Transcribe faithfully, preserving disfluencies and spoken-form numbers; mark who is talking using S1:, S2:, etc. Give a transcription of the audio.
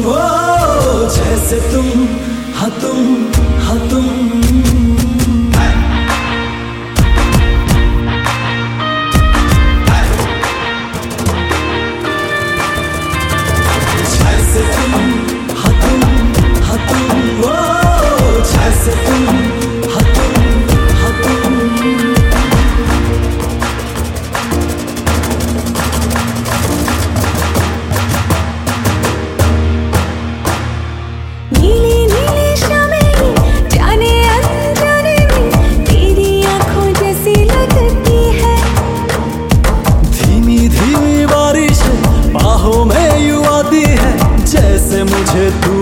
S1: ओ जैसे तुम, हाँ तुम, हाँ तुम। जैसे तुम, हाँ तुम, हाँ तुम। ओ जैसे तुम, हाँ तुम, हाँ तुम।
S2: नीली नीली शामें जाने अनजाने में तेरी आंखों जैसी लगती है।
S1: धीमी धीमी बारिश बाहों में यूं आती है, जैसे मुझे तू